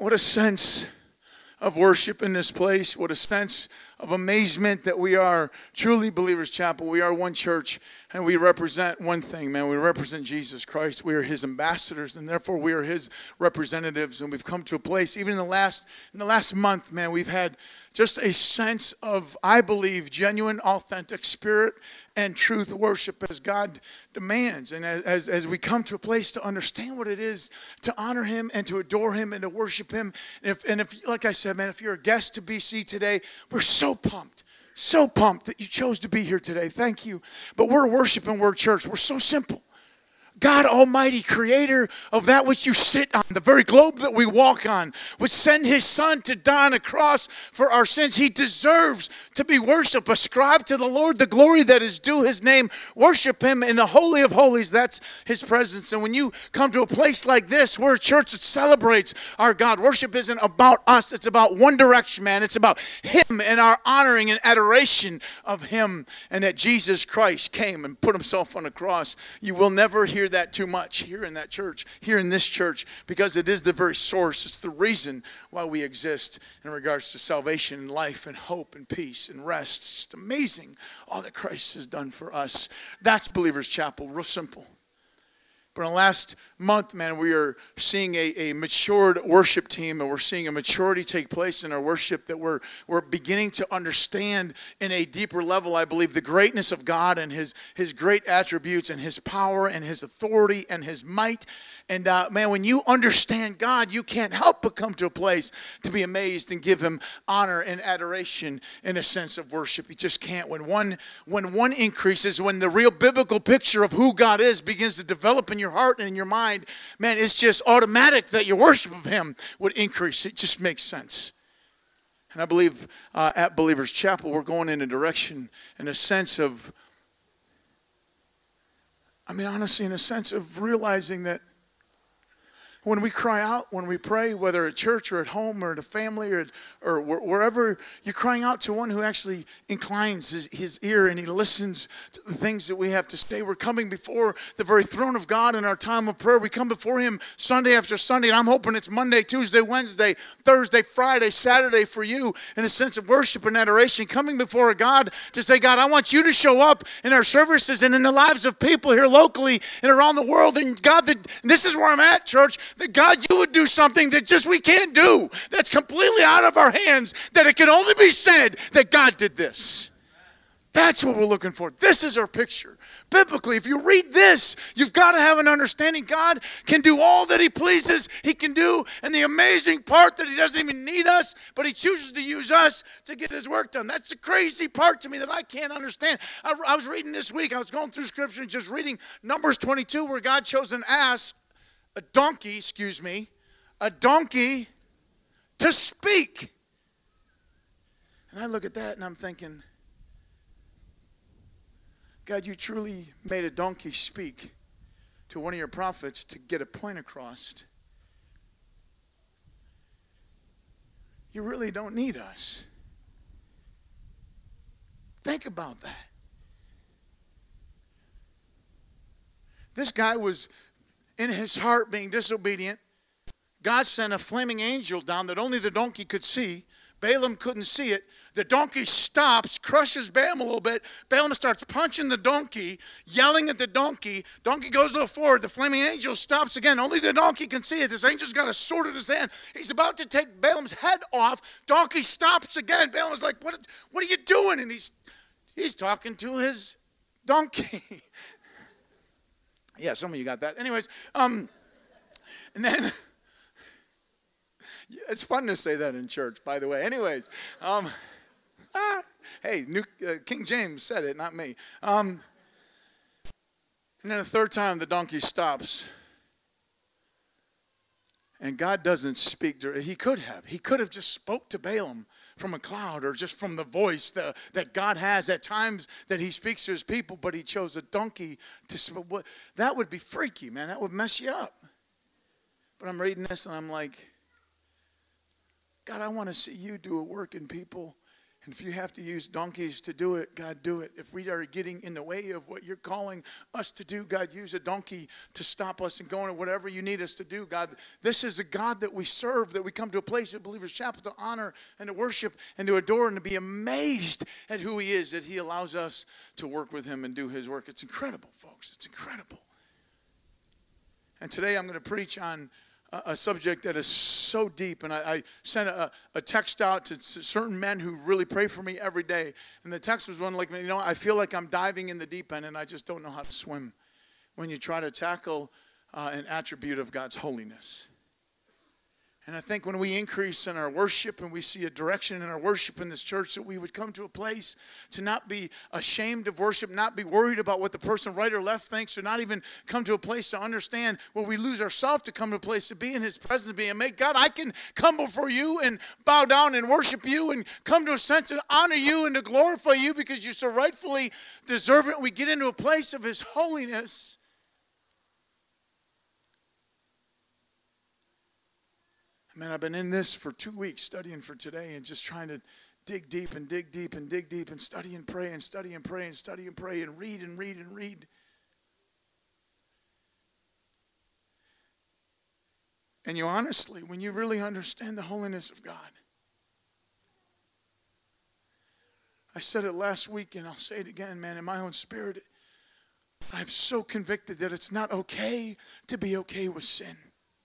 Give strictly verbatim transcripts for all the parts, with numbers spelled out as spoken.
What a sense of worship in this place. What a sense of amazement that we are truly Believers Chapel. We are one church, and we represent one thing, man. We represent Jesus Christ. We are his ambassadors, and therefore we are his representatives. And we've come to a place, even in the last in the last month, man, we've had just a sense of, I believe, genuine, authentic spirit and truth worship as God demands. And as, as we come to a place to understand what it is to honor him and to adore him and to worship him. And if, and if like I said, man, if you're a guest to B C today, we're so pumped. So pumped that you chose to be here today. Thank you. But we're a worship and we're a church. We're so simple. God Almighty, creator of that which you sit on, the very globe that we walk on, would send his son to die on a cross for our sins. He deserves to be worshiped. Ascribe to the Lord the glory that is due his name. Worship him in the Holy of Holies. That's his presence. And when you come to a place like this, we're a church that celebrates our God. Worship isn't about us. It's about one direction, man. It's about him and our honoring and adoration of him, and that Jesus Christ came and put himself on the cross. You will never hear that too much here in that church, here in this church, because it is the very source. It's the reason why we exist in regards to salvation and life and hope and peace and rest. It's just amazing all that Christ has done for us. That's Believers Chapel, real simple. But in the last month, man, we are seeing a, a matured worship team, and we're seeing a maturity take place in our worship that we're we're beginning to understand in a deeper level, I believe, the greatness of God and his, his great attributes and his power and his authority and his might. And uh, man, when you understand God, you can't help but come to a place to be amazed and give him honor and adoration in a sense of worship. You just can't. When one when one increases, when the real biblical picture of who God is begins to develop in your heart and in your mind, man, it's just automatic that your worship of him would increase. It just makes sense. And I believe uh, at Believers Chapel, we're going in a direction, in a sense of, I mean, honestly, in a sense of realizing that when we cry out, when we pray, whether at church or at home or at a family or, or wherever, you're crying out to one who actually inclines his, his ear and he listens to the things that we have to say. We're coming before the very throne of God in our time of prayer. We come before him Sunday after Sunday, and I'm hoping it's Monday, Tuesday, Wednesday, Thursday, Friday, Saturday for you in a sense of worship and adoration, coming before God to say, God, I want you to show up in our services and in the lives of people here locally and around the world. And God, the, this is where I'm at, church. That God, you would do something that just we can't do, that's completely out of our hands, that it can only be said that God did this. That's what we're looking for. This is our picture. Biblically, if you read this, you've got to have an understanding. God can do all that he pleases, he can do, and the amazing part that he doesn't even need us, but he chooses to use us to get his work done. That's the crazy part to me that I can't understand. I, I was reading this week, I was going through scripture and just reading Numbers twenty-two, where God chose an ass, a donkey, excuse me, a donkey to speak. And I look at that and I'm thinking, God, you truly made a donkey speak to one of your prophets to get a point across. You really don't need us. Think about that. This guy was in his heart being disobedient. God sent a flaming angel down that only the donkey could see. Balaam couldn't see it. The donkey stops, crushes Balaam a little bit. Balaam starts punching the donkey, yelling at the donkey. Donkey goes a little forward. The flaming angel stops again. Only the donkey can see it. This angel's got a sword in his hand. He's about to take Balaam's head off. Donkey stops again. Balaam's like, what, what are you doing? And he's, he's talking to his donkey. Yeah, some of you got that. Anyways, um, and then... It's fun to say that in church, by the way. Anyways, um, ah, hey, New, uh, King James said it, not me. Um, and then the third time, the donkey stops. And God doesn't speak to He could have. He could have just spoke to Balaam from a cloud or just from the voice that, that God has at times that he speaks to his people, but he chose a donkey to speak. That would be freaky, man. That would mess you up. But I'm reading this and I'm like, God, I want to see you do a work in people And if you have to use donkeys to do it, God, do it. If we are getting in the way of what you're calling us to do, God, use a donkey to stop us and going to whatever you need us to do, God. This is a God that we serve, that we come to a place at Believers Chapel to honor and to worship and to adore and to be amazed at who he is, that he allows us to work with him and do his work. It's incredible, folks. It's incredible. And today I'm going to preach on a subject that is so deep, and I, I sent a, a text out to certain men who really pray for me every day, and the text was one like, you know, I feel like I'm diving in the deep end and I just don't know how to swim when you try to tackle uh, an attribute of God's holiness. And I think when we increase in our worship and we see a direction in our worship in this church, that we would come to a place to not be ashamed of worship, not be worried about what the person right or left thinks, or not even come to a place to understand where we lose ourselves to come to a place to be in his presence, be and make God, I can come before you and bow down and worship you and come to a sense to honor you and to glorify you because you so rightfully deserve it. We get into a place of his holiness. Man, I've been in this for two weeks studying for today and just trying to dig deep and dig deep and dig deep and study and pray and study and pray and study and pray and read and read and read. And you honestly, when you really understand the holiness of God, I said it last week and I'll say it again, man, in my own spirit, I'm so convicted that it's not okay to be okay with sin.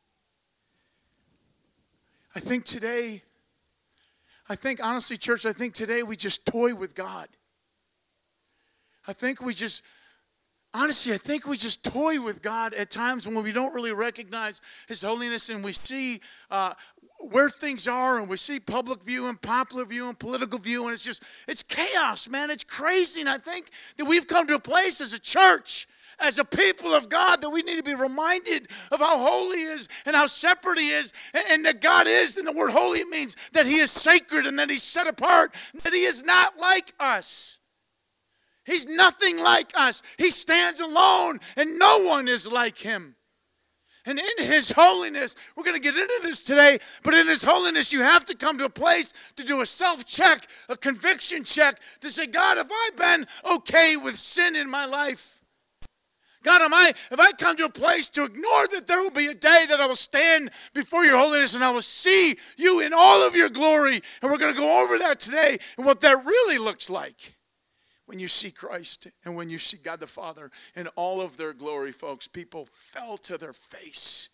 I think today, I think honestly, church, I think today we just toy with God. I think we just, honestly, I think we just toy with God at times when we don't really recognize his holiness, and we see uh, where things are, and we see public view and popular view and political view, and it's just, it's chaos, man. It's crazy. And I think that we've come to a place as a church, as a people of God, that we need to be reminded of how holy he is and how separate he is, and, and that God is, and the word holy means that he is sacred and that he's set apart, that he is not like us. He's nothing like us. He stands alone and no one is like him. And in his holiness, we're going to get into this today, but in his holiness, you have to come to a place to do a self-check, a conviction check, to say, God, have I been okay with sin in my life? God, am I, have I come to a place to ignore that there will be a day that I will stand before your holiness and I will see you in all of your glory? And we're going to go over that today and what that really looks like when you see Christ and when you see God the Father in all of their glory, folks. People fell to their face.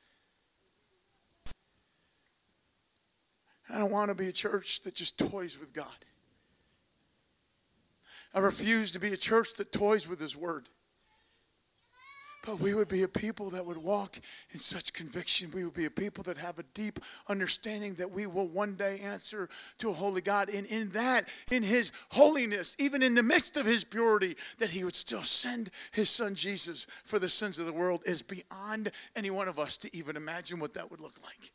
I don't want to be a church that just toys with God. I refuse to be a church that toys with his word. But we would be a people that would walk in such conviction. We would be a people that have a deep understanding that we will one day answer to a holy God. And in that, in his holiness, even in the midst of his purity, that he would still send his son Jesus for the sins of the world is beyond any one of us to even imagine what that would look like.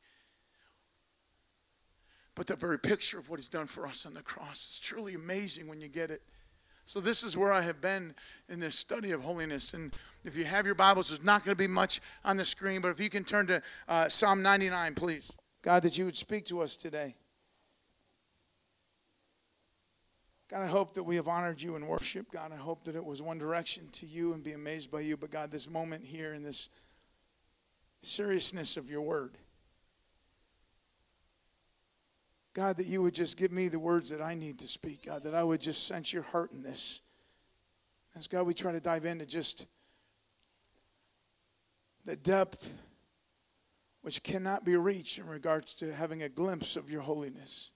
But the very picture of what he's done for us on the cross is truly amazing when you get it. So this is where I have been in this study of holiness. And if you have your Bibles, there's not going to be much on the screen, but if you can turn to uh, Psalm ninety-nine, please. God, that you would speak to us today. God, I hope that we have honored you in worship. God, I hope that it was one direction to you and be amazed by you. But God, this moment here in this seriousness of your word, God, that you would just give me the words that I need to speak. God, that I would just sense your heart in this. As God, we try to dive into just the depth which cannot be reached in regards to having a glimpse of your holiness.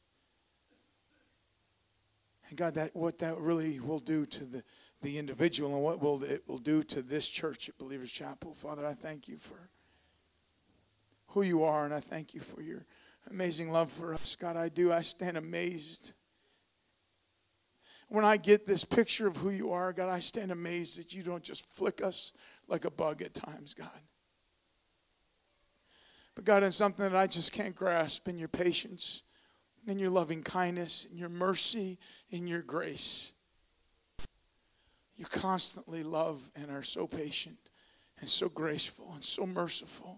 And God, that what that really will do to the, the individual and what will it will do to this church at Believers Chapel. Father, I thank you for who you are, and I thank you for your amazing love for us. God, I do. I stand amazed. When I get this picture of who you are, God, I stand amazed that you don't just flick us like a bug at times, God. But God, in something that I just can't grasp, in your patience, in your loving kindness, in your mercy, in your grace. You constantly love and are so patient and so graceful and so merciful.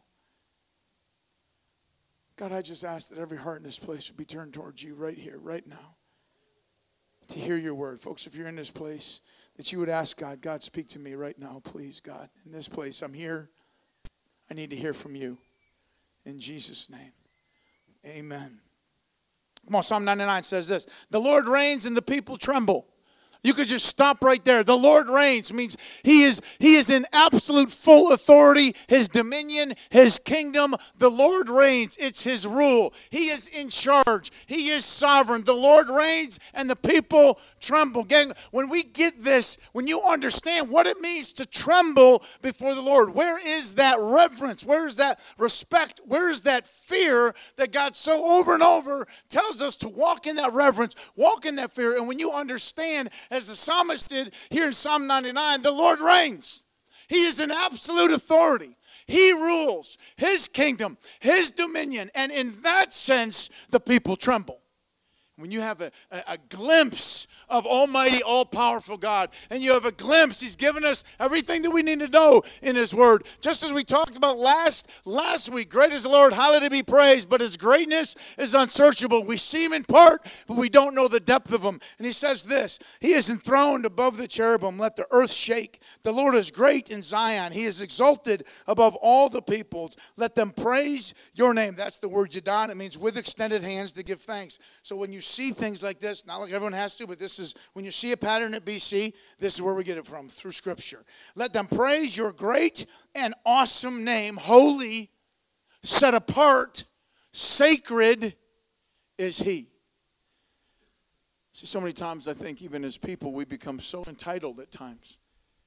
God, I just ask that every heart in this place would be turned towards you right here, right now. to hear your word. Folks, if you're in this place, that you would ask God, God, speak to me right now, please, God. In this place, I'm here. I need to hear from you. In Jesus' name, amen. Come on, Psalm ninety-nine says this. The Lord reigns and the people tremble. You could just stop right there. The Lord reigns means he is, he is in absolute full authority. His dominion, his kingdom. The Lord reigns. It's his rule. He is in charge. He is sovereign. The Lord reigns and the people tremble. Gang, when we get this, when you understand what it means to tremble before the Lord, where is that reverence? Where is that respect? Where is that fear that God so over and over tells us to walk in that reverence, walk in that fear? And when you understand, as the psalmist did here in Psalm ninety-nine, the Lord reigns. He is in absolute authority. He rules his kingdom, his dominion. And in that sense, the people tremble. When you have a, a, a glimpse of almighty, all-powerful God, and you have a glimpse, he's given us everything that we need to know in his word. Just as we talked about last, last week, great is the Lord, highly to be praised, but his greatness is unsearchable. We see him in part, but we don't know the depth of him. And he says this, he is enthroned above the cherubim, let the earth shake. The Lord is great in Zion. He is exalted above all the peoples. Let them praise your name. That's the word Yadon. It means with extended hands to give thanks. So when you see things like this, not like everyone has to, but this is, when you see a pattern at B C, this is where we get it from, through Scripture. Let them praise your great and awesome name. Holy, set apart, sacred is he. See, so many times I think even as people, we become so entitled at times.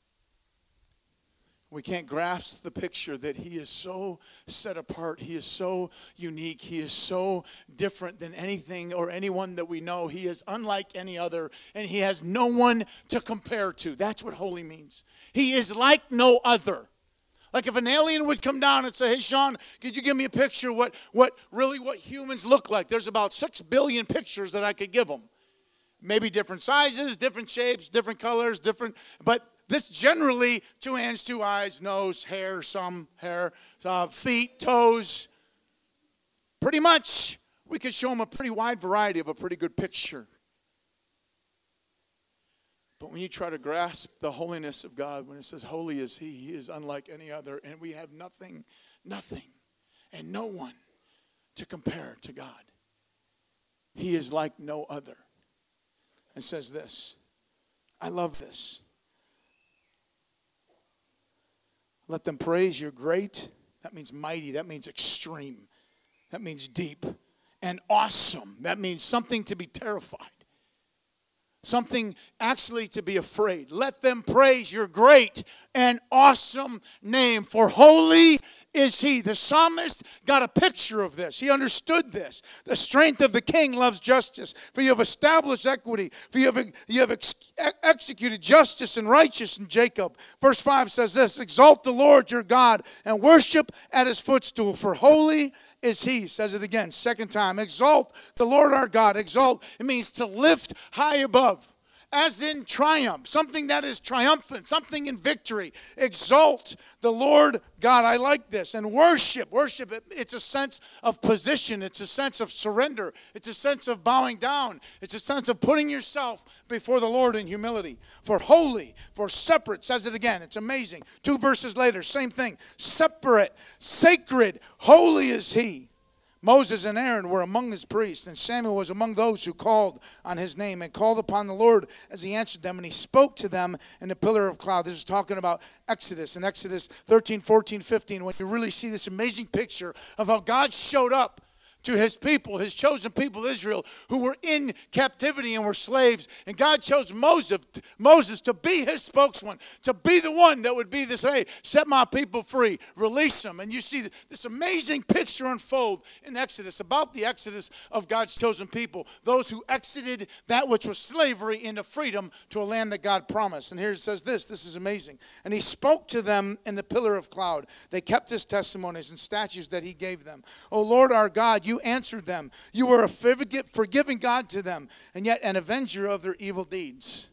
We can't grasp the picture that he is so set apart. He is so unique. He is so different than anything or anyone that we know. He is unlike any other, and he has no one to compare to. That's what holy means. He is like no other. Like if an alien would come down and say, hey, Sean, could you give me a picture of what, what really what humans look like? There's about six billion pictures that I could give them. Maybe different sizes, different shapes, different colors, different, but this generally, two hands, two eyes, nose, hair, some hair, uh, feet, toes. Pretty much, we could show them a pretty wide variety of a pretty good picture. But when you try to grasp the holiness of God, when it says holy is he, he is unlike any other, and we have nothing, nothing, and no one to compare to God. He is like no other. It says this. I love this. Let them praise your great. That means mighty. That means extreme. That means deep. And awesome. That means something to be terrified. Something actually to be afraid. Let them praise your great and awesome name. For holy is he. The psalmist got a picture of this. He understood this. The strength of the king loves justice. For you have established equity. For you have, you have ex- executed justice and righteousness in Jacob. Verse five says this. Exalt the Lord your God and worship at his footstool. For holy is he. Says it again. Second time. Exalt the Lord our God. Exalt. It means to lift high above. As in triumph, something that is triumphant, something in victory. Exalt the Lord God. I like this. And worship. Worship, it's a sense of position. It's a sense of surrender. It's a sense of bowing down. It's a sense of putting yourself before the Lord in humility. For holy, for separate, says it again. It's amazing. Two verses later, same thing. Separate, sacred, holy is he. Moses and Aaron were among his priests, and Samuel was among those who called on his name and called upon the Lord as he answered them, and he spoke to them in a pillar of cloud. This is talking about Exodus. In Exodus thirteen, fourteen, fifteen, when you really see this amazing picture of how God showed up to his people, his chosen people, Israel, who were in captivity and were slaves. And God chose Moses, Moses to be his spokesman, to be the one that would be this, hey, set my people free, release them. And you see this amazing picture unfold in Exodus about the exodus of God's chosen people, those who exited that which was slavery into freedom to a land that God promised. And here it says this, this is amazing. And he spoke to them in the pillar of cloud. They kept his testimonies and statutes that he gave them. O Lord our God, you answered them. You were a forgiving God to them, and yet an avenger of their evil deeds.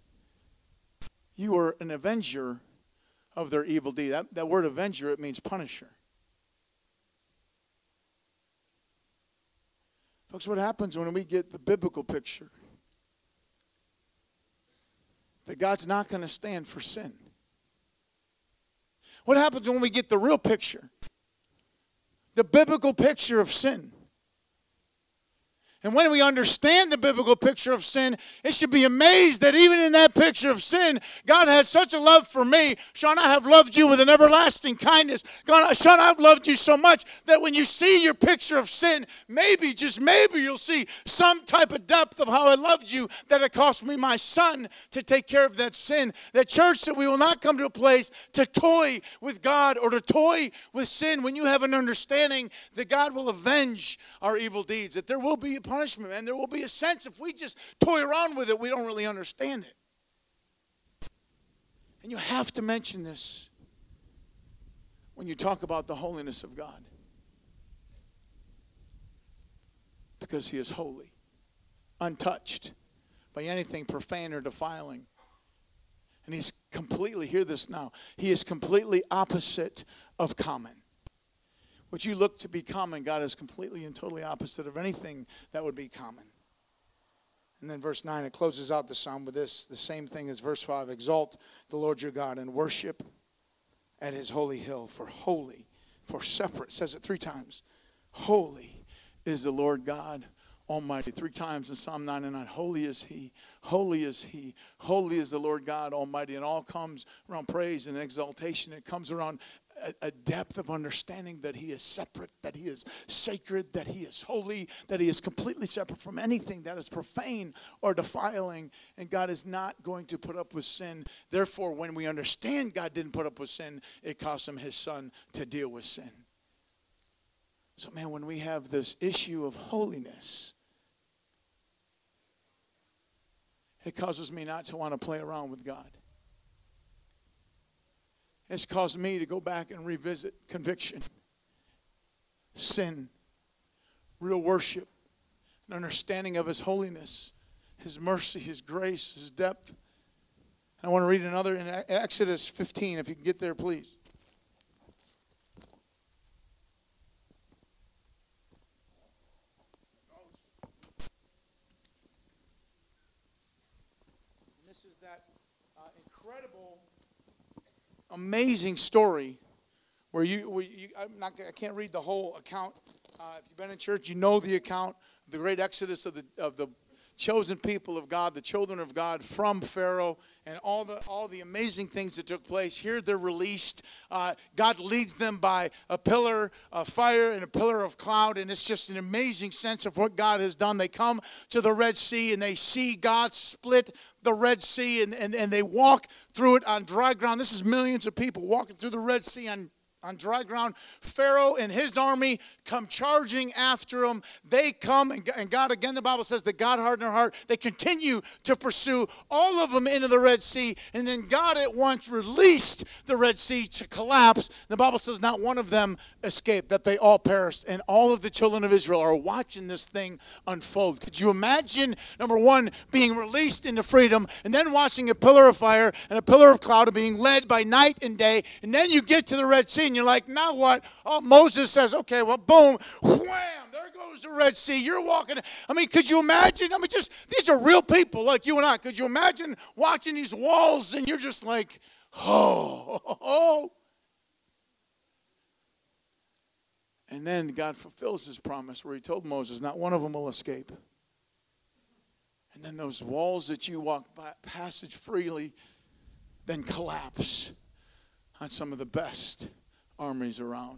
You were an avenger of their evil deed. That, that word avenger, it means punisher. Folks, what happens when we get the biblical picture? that God's not going to stand for sin. What happens when we get the real picture? The biblical picture of sin. And when we understand the biblical picture of sin, it should be amazed that even in that picture of sin, God has such a love for me. Sean, I have loved you with an everlasting kindness. God, Sean, I've loved you so much that when you see your picture of sin, maybe, just maybe, you'll see some type of depth of how I loved you, that it cost me my son to take care of that sin. That church, that we will not come to a place to toy with God or to toy with sin when you have an understanding that God will avenge our evil deeds, that there will be a punishment, and there will be a sense if we just toy around with it, we don't really understand it. And you have to mention this when you talk about the holiness of God, because he is holy, untouched by anything profane or defiling. And he's completely, hear this now, he is completely opposite of common. What you look to be common, God is completely and totally opposite of anything that would be common. And then verse nine, it closes out the psalm with this, the same thing as verse five. Exalt the Lord your God and worship at his holy hill. For holy, for separate, says it three times. Holy is the Lord God Almighty. Three times in Psalm ninety-nine. Holy is he, holy is he, holy is the Lord God Almighty. And all comes around praise and exaltation. It comes around a depth of understanding that he is separate, that he is sacred, that he is holy, that he is completely separate from anything that is profane or defiling. And God is not going to put up with sin. Therefore, when we understand God didn't put up with sin, it cost him his son to deal with sin. So, man, when we have this issue of holiness, it causes me not to want to play around with God. It's caused me to go back and revisit conviction, sin, real worship, an understanding of his holiness, his mercy, his grace, his depth. And I want to read another in Exodus fifteen, if you can get there, please. This is that uh, incredible, amazing story where you, where you I'm not, I can't read the whole account. Uh, if you've been in church, you know the account, the great exodus of the of the chosen people of God, the children of God from Pharaoh, and all the all the amazing things that took place. Here they're released. Uh, God leads them by a pillar of fire and a pillar of cloud, and it's just an amazing sense of what God has done. They come to the Red Sea, and they see God split the Red Sea, and, and, and they walk through it on dry ground. This is millions of people walking through the Red Sea on On dry ground. Pharaoh and his army come charging after them. They come, and God, again, the Bible says that God hardened their heart. They continue to pursue all of them into the Red Sea. And then God at once released the Red Sea to collapse. The Bible says not one of them escaped, that they all perished. And all of the children of Israel are watching this thing unfold. Could you imagine, number one, being released into freedom, and then watching a pillar of fire and a pillar of cloud and being led by night and day, and then you get to the Red Sea, and you're like, now what? Oh, Moses says, okay, well, boom, wham, there goes the Red Sea. You're walking. I mean, could you imagine? I mean, just, these are real people like you and I. Could you imagine watching these walls and you're just like, oh, oh, oh. And then God fulfills his promise where he told Moses, not one of them will escape. And then those walls that you walk by, passage freely, then collapse on some of the best armies around.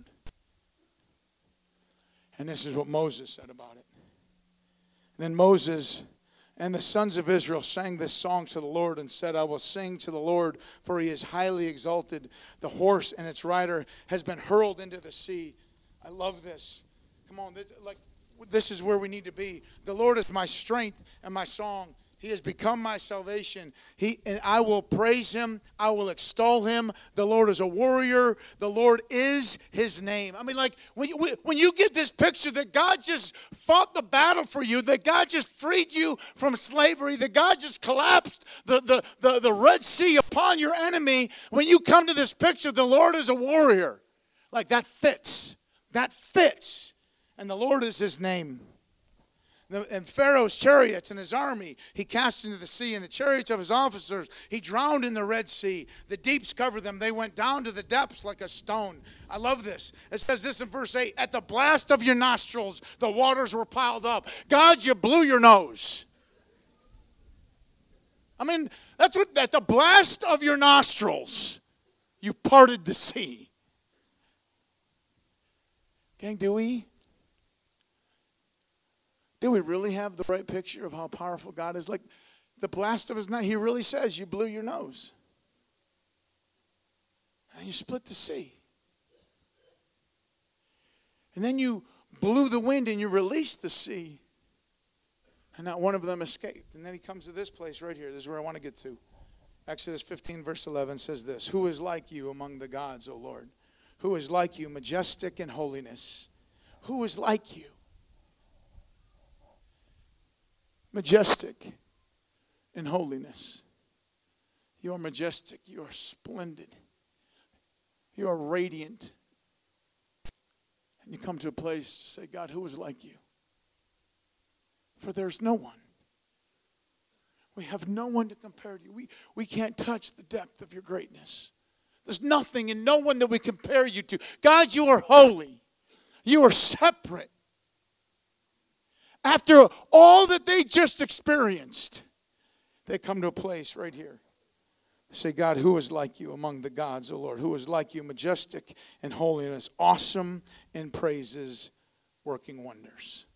And this is what Moses said about it. And then Moses and the sons of Israel sang this song to the Lord and said, I will sing to the Lord, for he is highly exalted. The horse and its rider has been hurled into the sea. I love this. Come on, this, like this is where we need to be. The Lord is my strength and my song. He has become my salvation. He and I will praise him. I will extol him. The Lord is a warrior. The Lord is his name. I mean, like, when you, when you get this picture that God just fought the battle for you, that God just freed you from slavery, that God just collapsed the, the, the, the Red Sea upon your enemy, when you come to this picture, the Lord is a warrior. Like, that fits. That fits. And the Lord is his name. And Pharaoh's chariots and his army he cast into the sea, and the chariots of his officers he drowned in the Red Sea. The deeps covered them. They went down to the depths like a stone. I love this. It says this in verse eight. At the blast of your nostrils, the waters were piled up. God, you blew your nose. I mean, that's what, at the blast of your nostrils, you parted the sea. Gang, do we? Do we really have the right picture of how powerful God is? Like the blast of his nose, he really says, you blew your nose. And you split the sea. And then you blew the wind and you released the sea. And not one of them escaped. And then he comes to this place right here. This is where I want to get to. Exodus fifteen verse eleven says this. Who is like you among the gods, O Lord? Who is like you, majestic in holiness? Who is like you? Majestic in holiness. You are majestic. You are splendid. You are radiant. And you come to a place to say, God, who is like you? For there's no one. We have no one to compare to you. We, we can't touch the depth of your greatness. There's nothing and no one that we compare you to. God, you are holy. You are separate. After all that they just experienced, they come to a place right here. Say, God, who is like you among the gods, O Lord? Who is like you, majestic in holiness, awesome in praises, working wonders?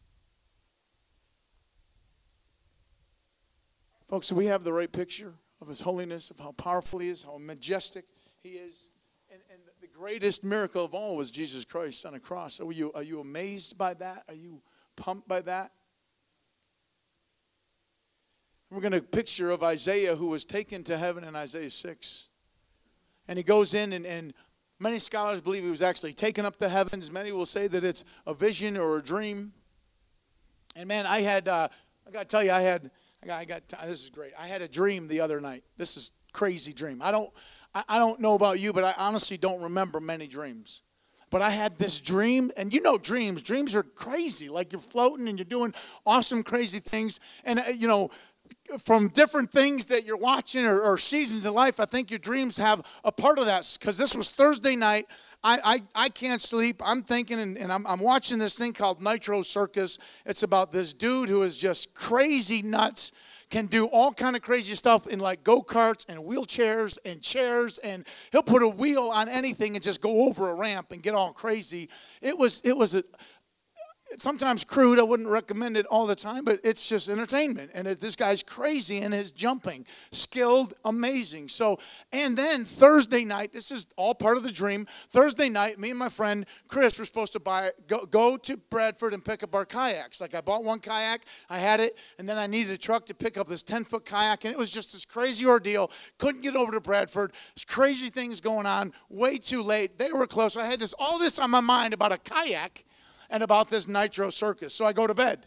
Folks, do we have the right picture of his holiness, of how powerful he is, how majestic he is? And, and the greatest miracle of all was Jesus Christ on a cross. Are you, are you amazed by that? Are you pumped by that? We're going to picture of Isaiah who was taken to heaven in Isaiah six. And he goes in and, and many scholars believe he was actually taken up to heavens. Many will say that it's a vision or a dream. And man, I had, uh, I got to tell you, I had, I got, I got, this is great. I had a dream the other night. This is a crazy dream. I don't, I, I don't know about you, but I honestly don't remember many dreams. But I had this dream, and you know dreams. Dreams are crazy. Like you're floating and you're doing awesome, crazy things. And, uh, you know, from different things that you're watching or, or seasons in life, I think your dreams have a part of that. Because this was Thursday night. I, I, I can't sleep. I'm thinking, and, and I'm, I'm watching this thing called Nitro Circus. It's about this dude who is just crazy nuts, can do all kind of crazy stuff in like go-karts and wheelchairs and chairs, and he'll put a wheel on anything and just go over a ramp and get all crazy. It was, it was a... Sometimes crude, I wouldn't recommend it all the time, but it's just entertainment. And it, this guy's crazy in his jumping. Skilled, amazing. So, and then Thursday night, this is all part of the dream. Thursday night, me and my friend Chris were supposed to buy, go, go to Bradford and pick up our kayaks. Like I bought one kayak, I had it, and then I needed a truck to pick up this ten-foot kayak, and it was just this crazy ordeal. Couldn't get over to Bradford. There's crazy things going on. Way too late. They were close. I had this all this on my mind about a kayak and about this Nitro Circus. So I go to bed.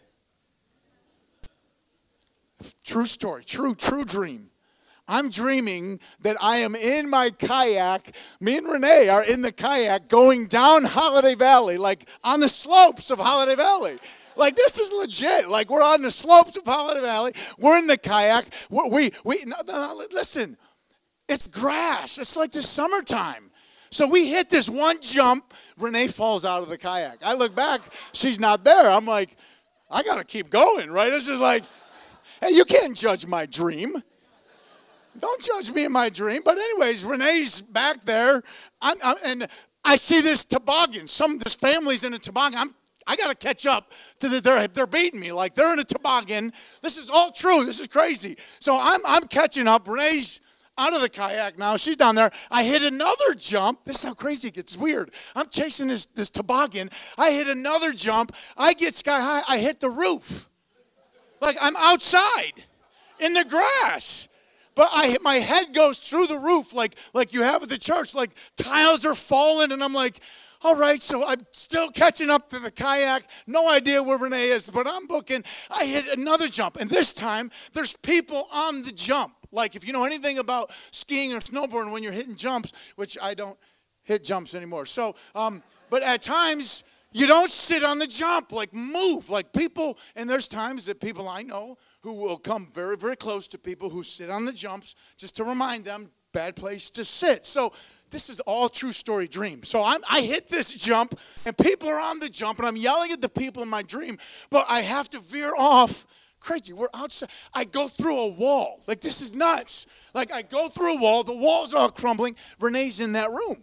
True story. True, true dream. I'm dreaming that I am in my kayak. Me and Renee are in the kayak going down Holiday Valley, like on the slopes of Holiday Valley. Like, this is legit. Like, we're on the slopes of Holiday Valley. We're in the kayak. We, we, we no, no, listen, it's grass. It's like the summertime. So we hit this one jump. Renee falls out of the kayak. I look back. She's not there. I'm like, I got to keep going, right? It's just like, hey, you can't judge my dream. Don't judge me in my dream. But anyways, Renee's back there. I'm, I'm, and I see this toboggan. Some this family's in a toboggan. I'm, I got to catch up to the, they're, they're beating me. Like, they're in a toboggan. This is all true. This is crazy. So I'm, I'm catching up. Renee's out of the kayak now. She's down there. I hit another jump. This is how crazy it gets. It's weird. I'm chasing this, this toboggan. I hit another jump. I get sky high. I hit the roof. Like I'm outside in the grass. But I hit, my head goes through the roof like, like you have at the church. Like tiles are falling. And I'm like, all right, so I'm still catching up to the kayak. No idea where Renee is, but I'm booking. I hit another jump. And this time, there's people on the jump. Like, if you know anything about skiing or snowboarding, when you're hitting jumps, which I don't hit jumps anymore. So, um, but at times, You don't sit on the jump, like move. Like people, and there's times that people I know who will come very, very close to people who sit on the jumps just to remind them, bad place to sit. So this is all true story dream. So I'm, I hit this jump, and people are on the jump, and I'm yelling at the people in my dream, but I have to veer off. Crazy, we're outside. I go through a wall. Like, this is nuts. Like, I go through a wall. The wall's all crumbling. Renee's in that room.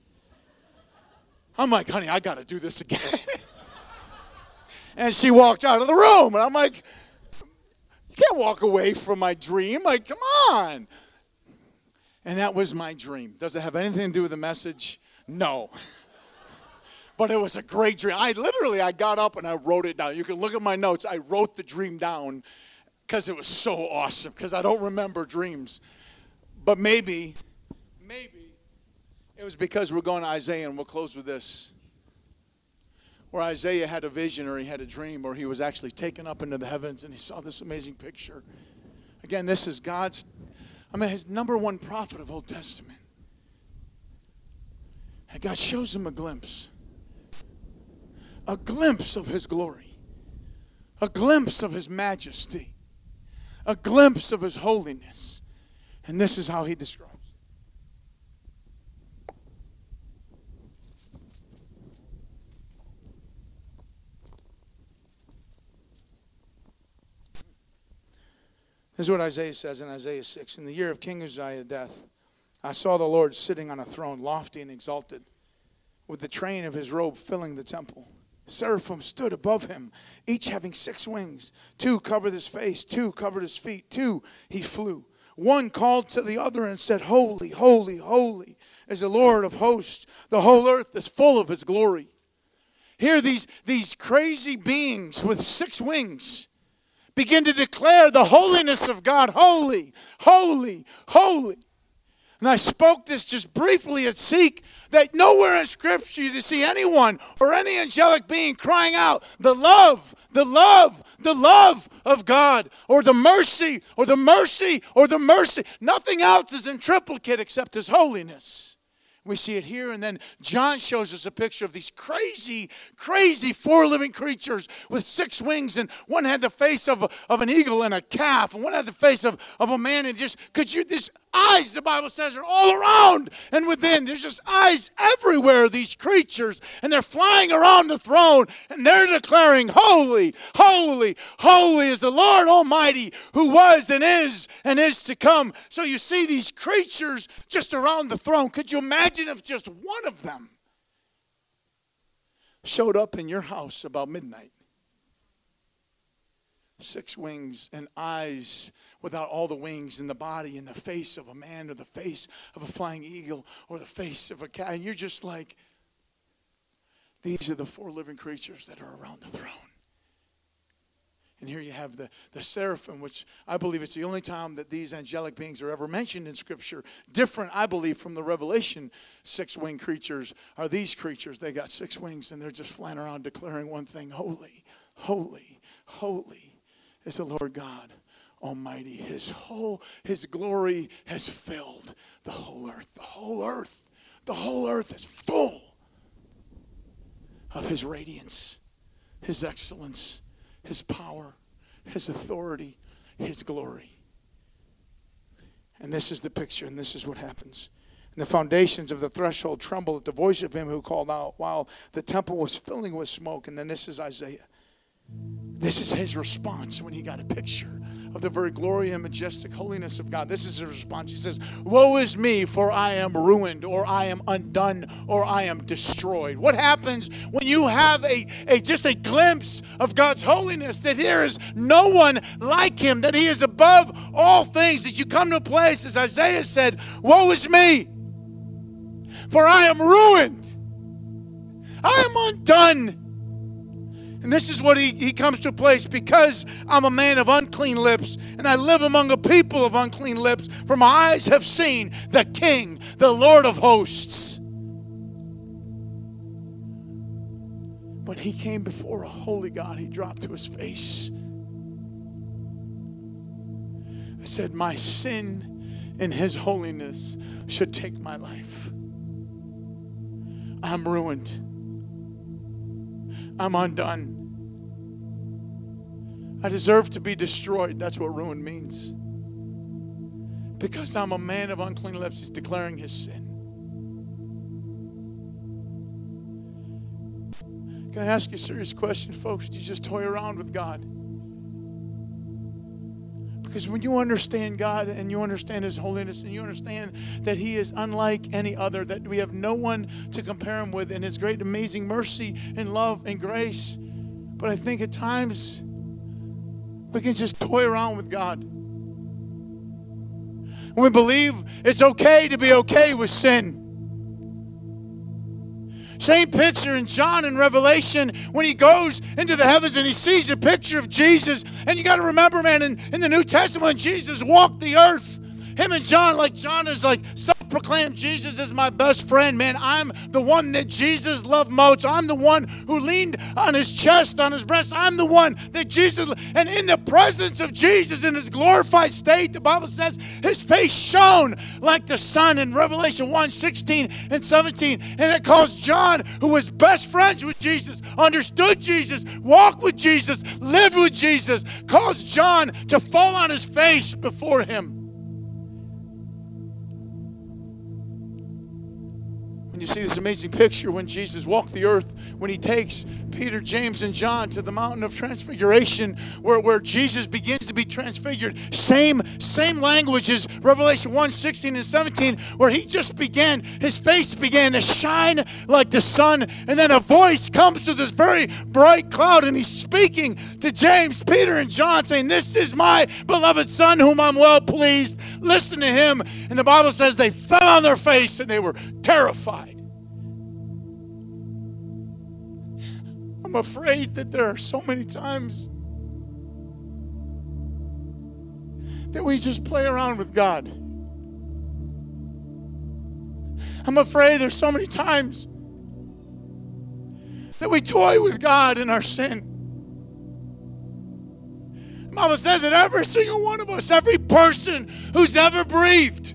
I'm like, honey, I got to do this again. And she walked out of the room. And I'm like, you can't walk away from my dream. Like, come on. And that was my dream. Does it have anything to do with the message? No. But it was a great dream. I literally, I got up and I wrote it down. You can look at my notes. I wrote the dream down because it was so awesome. Because I don't remember dreams. But maybe, maybe it was because we're going to Isaiah, and we'll close with this. Where Isaiah had a vision, or he had a dream, or he was actually taken up into the heavens, and he saw this amazing picture. Again, this is God's, I mean, his number one prophet of Old Testament. And God shows him a glimpse. A glimpse of his glory. A glimpse of his majesty. A glimpse of his holiness. And this is how he describes it. This is what Isaiah says in Isaiah six. In the year of King Uzziah's death, I saw the Lord sitting on a throne, lofty and exalted, with the train of his robe filling the temple. Seraphim stood above him, each having six wings. Two covered his face, two covered his feet, two he flew. One called to the other and said, Holy, holy, holy is the Lord of hosts. The whole earth is full of his glory. Here these, these crazy beings with six wings begin to declare the holiness of God. Holy, holy, holy. And I spoke this just briefly at Seek, that nowhere in Scripture you see anyone or any angelic being crying out the love, the love, the love of God, or the mercy, or the mercy, or the mercy. Nothing else is in triplicate except his holiness. We see it here, and then John shows us a picture of these crazy, crazy four living creatures with six wings, and one had the face of, a, of an eagle and a calf, and one had the face of, of a man, and just, could you, these eyes, the Bible says, are all around and within. There's just eyes everywhere, these creatures, and they're flying around the throne, and they're declaring, holy, holy, holy is the Lord Almighty, who was and is and is to come. So you see these creatures just around the throne. Could you imagine if just one of them showed up in your house about midnight? Six wings and eyes without all the wings, and the body and the face of a man, or the face of a flying eagle, or the face of a cat. And you're just like, these are the four living creatures that are around the throne. And here you have the, the seraphim, which I believe it's the only time that these angelic beings are ever mentioned in Scripture. Different, I believe, from the Revelation six-winged creatures are these creatures. They got six wings, and they're just flying around declaring one thing: holy, holy, holy is the Lord God Almighty. His whole, his glory has filled the whole earth. The whole earth, the whole earth is full of his radiance, his excellence, his power, his authority, his glory. And this is the picture, and this is what happens. And the foundations of the threshold trembled at the voice of him who called out, while the temple was filling with smoke. And then this is Isaiah. This is his response when he got a picture of the very glory and majestic holiness of God. This is his response. He says, woe is me, for I am ruined, or I am undone, or I am destroyed. What happens when you have a, a just a glimpse of God's holiness, that there is no one like him, that he is above all things, that you come to a place, as Isaiah said, woe is me, for I am ruined. I am undone. And this is what he, he comes to a place: because I'm a man of unclean lips, and I live among a people of unclean lips, for my eyes have seen the King, the Lord of hosts. When he came before a holy God, he dropped to his face. I said, my sin and his holiness should take my life. I'm ruined. I'm undone. I deserve to be destroyed. That's what ruin means. Because I'm a man of unclean lips. He's declaring his sin. Can I ask you a serious question, folks? Do you just toy around with God? Because when you understand God and you understand His holiness and you understand that He is unlike any other, that we have no one to compare Him with in His great amazing mercy and love and grace. But I think at times we can just toy around with God. We believe it's okay to be okay with sin. Same picture in John in Revelation when he goes into the heavens and he sees a picture of Jesus. And you got to remember, man, in, in the New Testament, when Jesus walked the earth, him and John, like John is like self-proclaimed, Jesus is my best friend, man. I'm the one that Jesus loved most. I'm the one who leaned on his chest, on his breast. I'm the one that Jesus, and in the presence of Jesus in his glorified state, the Bible says his face shone like the sun in Revelation one, sixteen and seventeen. And it calls John, who was best friends with Jesus, understood Jesus, walked with Jesus, lived with Jesus, calls John to fall on his face before him. You see this amazing picture when Jesus walked the earth, when he takes Peter, James, and John to the mountain of transfiguration, where, where Jesus begins to be transfigured. Same, same languages, Revelation one, sixteen and seventeen, where he just began, his face began to shine like the sun, and then a voice comes to this very bright cloud, and he's speaking to James, Peter, and John, saying, "This is my beloved Son, whom I'm well pleased. Listen to him." And the Bible says they fell on their face and they were terrified. I'm afraid that there are so many times that we just play around with God. I'm afraid there's so many times that we toy with God in our sin. The Bible says that every single one of us, every person who's ever breathed,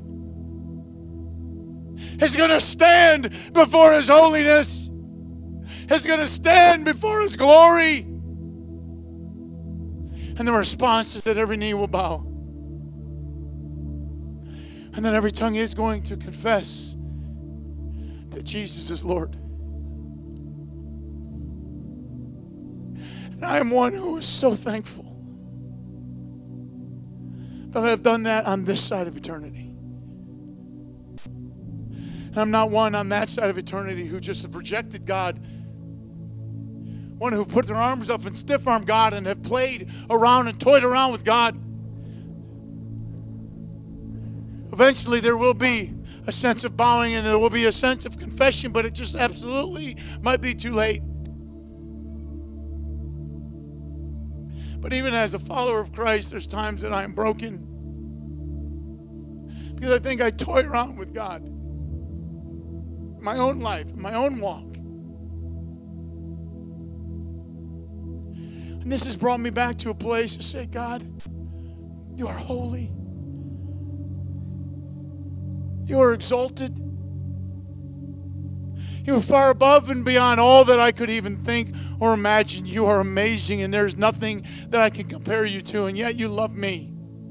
is going to stand before His holiness, is going to stand before His glory. And the response is that every knee will bow. And that every tongue is going to confess that Jesus is Lord. And I am one who is so thankful that I have done that on this side of eternity. And I'm not one on that side of eternity who just have rejected God. One who put their arms up and stiff-armed God and have played around and toyed around with God. Eventually there will be a sense of bowing and there will be a sense of confession, but it just absolutely might be too late. But even as a follower of Christ, there's times that I am broken because I think I toy around with God. My own life, my own walk. And this has brought me back to a place to say, God, you are holy. You are exalted. You are far above and beyond all that I could even think or imagine. You are amazing, and there's nothing that I can compare you to, and yet you love me.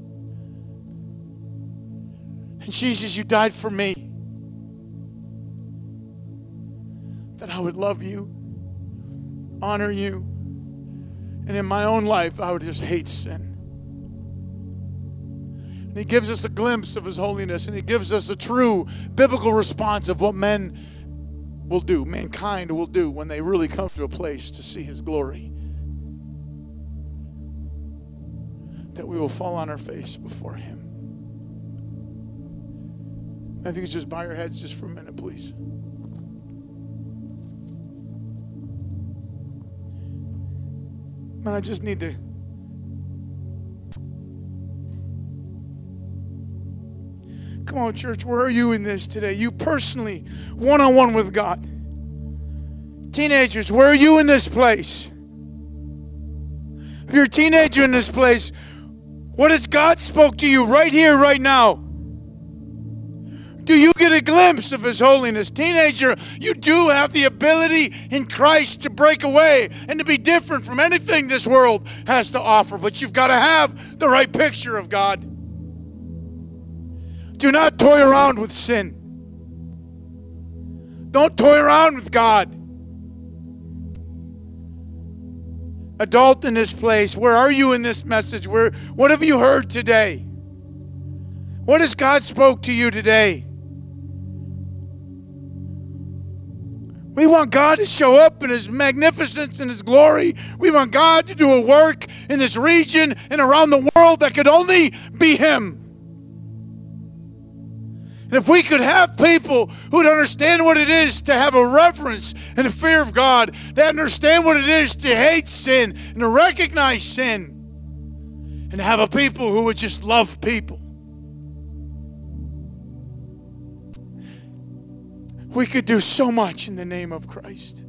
And Jesus, you died for me, that I would love you, honor you, and in my own life, I would just hate sin. And He gives us a glimpse of His holiness, and He gives us a true biblical response of what men will do, mankind will do when they really come to a place to see His glory. That we will fall on our face before Him. I think you could just bow your heads just for a minute, please. Man, I just need to come on, church, where are you in this today? You personally, one-on-one with God. Teenagers, where are you in this place? If you're a teenager in this place, what has God spoke to you right here, right now? Do you get a glimpse of His holiness? Teenager, you do have the ability in Christ to break away and to be different from anything this world has to offer. But you've got to have the right picture of God. Do not toy around with sin. Don't toy around with God. Adult in this place, where are you in this message? Where, what have you heard today? What has God spoke to you today? We want God to show up in His magnificence and His glory. We want God to do a work in this region and around the world that could only be Him. And if we could have people who'd understand what it is to have a reverence and a fear of God, that understand what it is to hate sin and to recognize sin, and to have a people who would just love people, we could do so much in the name of Christ.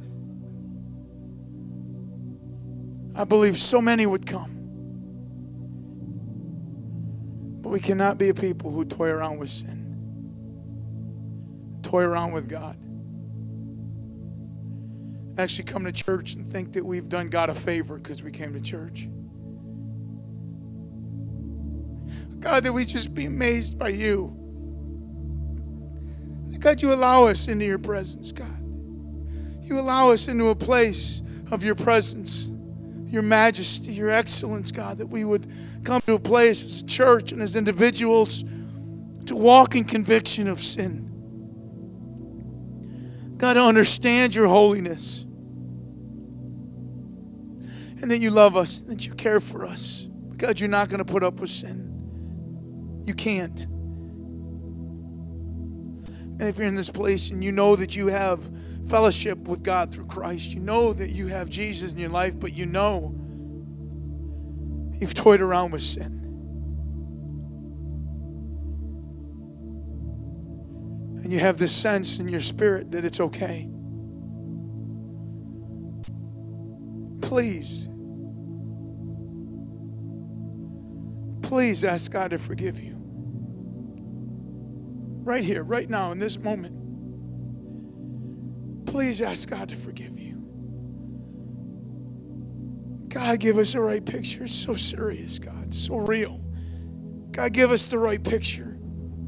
I believe so many would come. But we cannot be a people who toy around with sin. Toy around with God. Actually come to church and think that we've done God a favor because we came to church. God, that we just be amazed by You. God, You allow us into Your presence, God. You allow us into a place of Your presence, Your majesty, Your excellence, God, that we would come to a place as a church and as individuals to walk in conviction of sin. God, to understand Your holiness, and that You love us, and that You care for us. God, You're not going to put up with sin. You can't. And if you're in this place and you know that you have fellowship with God through Christ, you know that you have Jesus in your life, but you know you've toyed around with sin. And you have this sense in your spirit that it's okay. Please, please ask God to forgive you. Right here, right now, in this moment. Please ask God to forgive you. God, give us the right picture. It's so serious, God. It's so real. God, give us the right picture.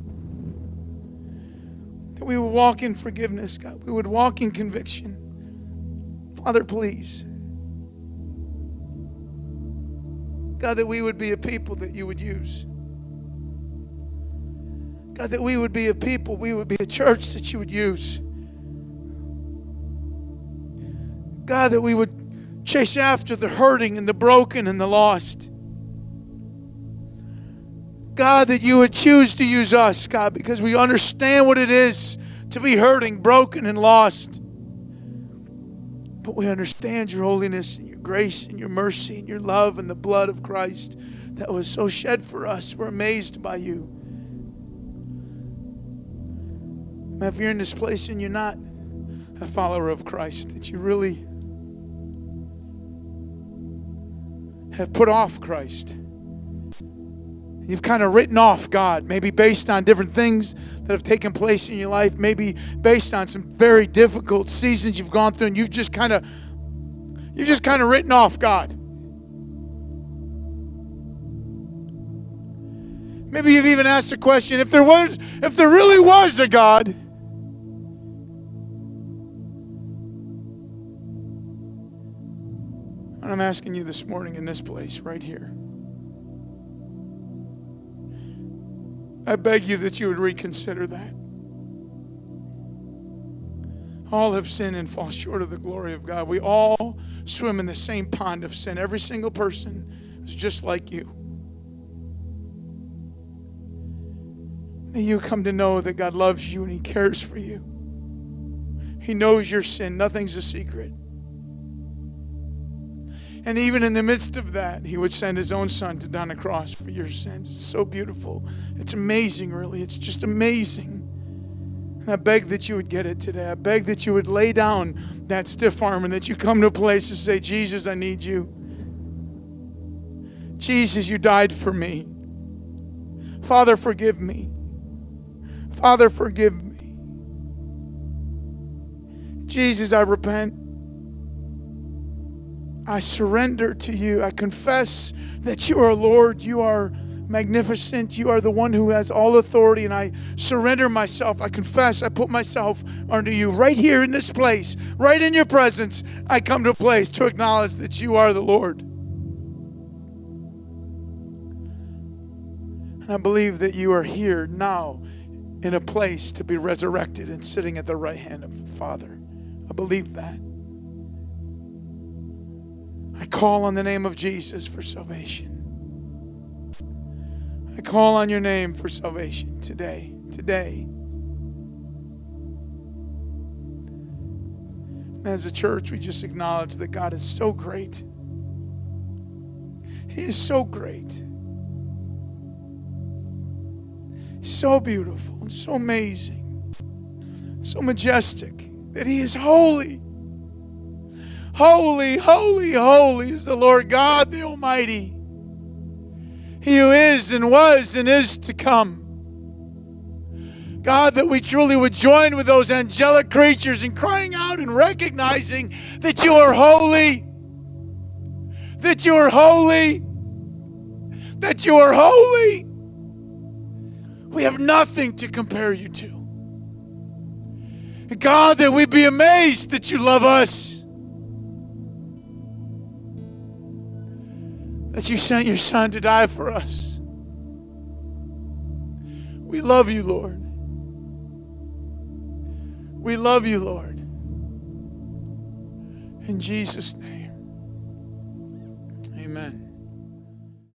That we would walk in forgiveness, God. We would walk in conviction. Father, please. God, that we would be a people that You would use. God, that we would be a people, we would be a church that You would use. God, that we would chase after the hurting and the broken and the lost. God, that You would choose to use us, God, because we understand what it is to be hurting, broken, and lost. But we understand Your holiness and Your grace and Your mercy and Your love and the blood of Christ that was so shed for us. We're amazed by You. If you're in this place and you're not a follower of Christ, that you really have put off Christ. You've kind of written off God, maybe based on different things that have taken place in your life, maybe based on some very difficult seasons you've gone through, and you've just kind of you've just kind of written off God. Maybe you've even asked the question, if there was, if there really was a God, and I'm asking you this morning in this place, right here. I beg you that you would reconsider that. All have sinned and fall short of the glory of God. We all swim in the same pond of sin. Every single person is just like you. May you come to know that God loves you and He cares for you. He knows your sin. Nothing's a secret. And even in the midst of that, He would send His own Son to die on the cross for your sins. It's so beautiful. It's amazing, really. It's just amazing. And I beg that you would get it today. I beg that you would lay down that stiff arm and that you come to a place to say, Jesus, I need You. Jesus, You died for me. Father, forgive me. Father, forgive me. Jesus, I repent. I surrender to you. I confess that you are Lord. You are magnificent. You are the one who has all authority, and I surrender myself. I confess. I put myself under you right here in this place, right in your presence. I come to a place to acknowledge that you are the Lord. And I believe that you are here now in a place to be resurrected and sitting at the right hand of the Father. I believe that. I call on the name of Jesus for salvation. I call on your name for salvation today, today. As a church, we just acknowledge that God is so great. He is so great. So beautiful and so amazing, so majestic, that He is holy. Holy, holy, holy is the Lord God, the Almighty. He who is and was and is to come. God, that we truly would join with those angelic creatures in crying out and recognizing that you are holy, that you are holy, that you are holy. We have nothing to compare you to. God, that we be amazed that you love us. That you sent your Son to die for us. We love you, Lord. We love you, Lord. In Jesus' name. Amen.